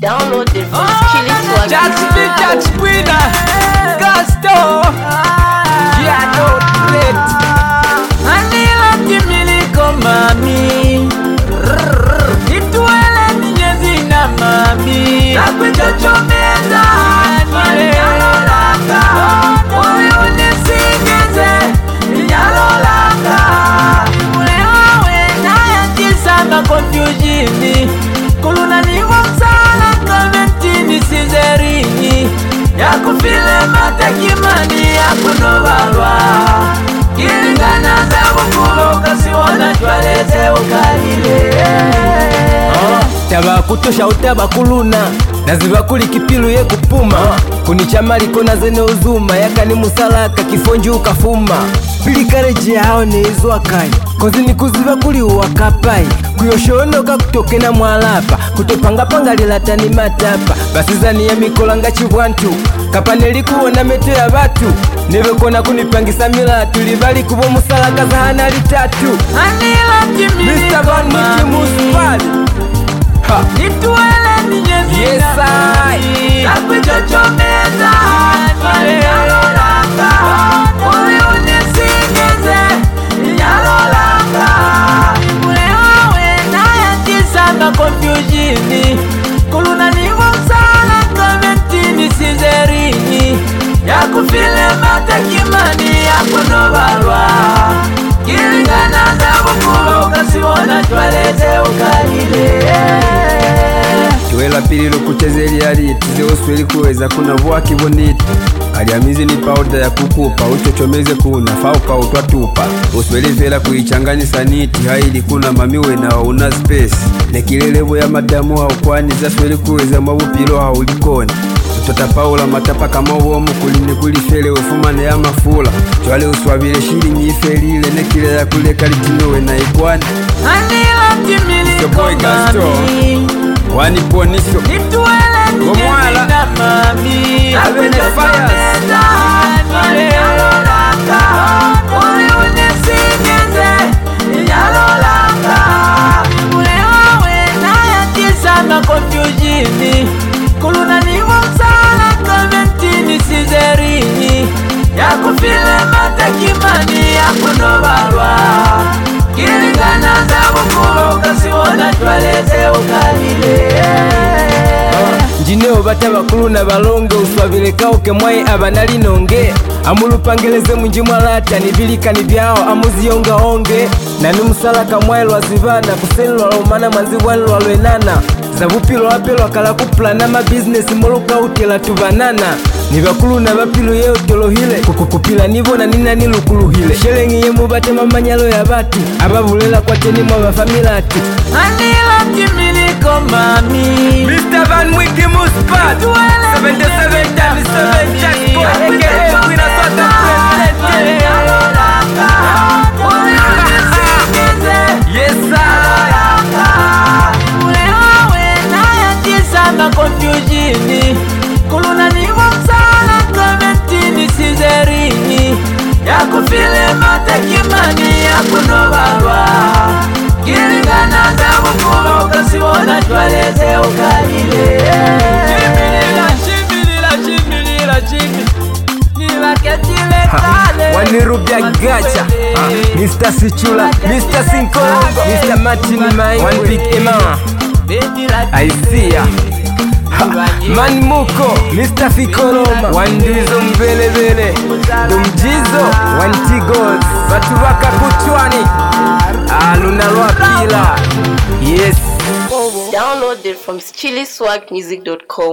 Downloaded from Skillix. Judge winner, Gusto. Yeah, no great. Anila kimiliko mami. Nituele ninyezi na mami. Nakuchochomeza ninyalolaka. Uyu nisigeze ninyalolaka. Ulewawe na yakisanga confusioni. Kuluna nivo msala kamentini sizerini. Yakufile matakimani yakunovalwa. Kilingana za bukulo kasiwona chwaleze ukalile. Taba kutosha utaba kuluna naziba kuli kipilu ye kupuma kunichamali kona zene uzuma yakani musalaka kifonju ukafuma pili kareji hao neizwa kai kozi ni kuziba kuli uwakapai kuyoshonoka kutoke na mwalapa kutopanga panga lilatani matapa basizani ya mikolanga chibwantu kapaneli kuona meto ya batu nebekona kunipangisa milatu libali kubo musalaka za hana litatu Anila kimiliko Mr. Van Miki Muspali nituele ninyezi na mami. Nakuchochomeza ninyalolaka. Uyu nisigeze ninyalolaka. Ulewawe na yakisanga confusioni. Kuluna nivo msala kamentini sizerini. Yakufile matakimani yakunovalwa. Kilingana za bukulo kasiwona chwaleze ukalile. Tuwela pililo kuchezeli aliti zeosweli kuweza kuna vuaki boniti aliamizi ni pauda ya kukupa uchochomeze kuna fauka utwatupa usweli vela kuichanganyisa niti haili kuna mamiwe na una space nekilelevo ya madamu haukwani za sweli kuweza mabupilo haulikoni utota paula matapa kama uomu kuline kulifele ufumane ya mafula chwale uswabile shili nyifelile nekile ya kuleka litinowe na ikwani Anila kimiliko mami. Wani poniso Nituele ninyezi na mami. Nakuchochomeza ninyalolaka. Uyu nisigeze ninyalolaka. Ulewawe na yakisanga confusioni. Kuluna nivo msala kamentini sizerini. Yakufile matakimani yakunovalwa. Kilingana za bukulo kasiwona chwaleze ukalile. njineo bataba kuluna balonge uswabile kauke mwai abanali nonge amulupangeleze mwinji mwalata nibilikani byao amuziyonga onge nani musalaka mwai lwazibana kuselwa lomana mwanzi bwani lwalwenana zabupilo apelo akala kuplana mabizinesi moluka utela tubanana nibakuluna bapilu ye utolohile kukupila nibona ninani lukuluhile shelengi ye mubate mamanyalo ya batu ababulela kwateni mwa bafamilati Anila kimiliko mami. Mr. Van Miki Muspali 77 times 7 jackpot aka Queen of South President. Yes sir. Ulewawe na yakisanga confusioni. Kuluna nivo msala kamentini sizerini. Yakufile matakimani yakunovalwa. Kilingana za bukulo kasiwona chwaleze ukalile. Chimbilila nilaketile kale. Wanirubya gacha Mr. Sichula, Mr. Sinkolongo, Mr. Martin Mai, One Big Emma I see ya Man Muko, Mr. Fikoloma Wandizo mbelebele Dumjizo, Wantigos Batubaka kuchwani Aluna Lwapila Yes Downloaded from skillixswagmusic.com.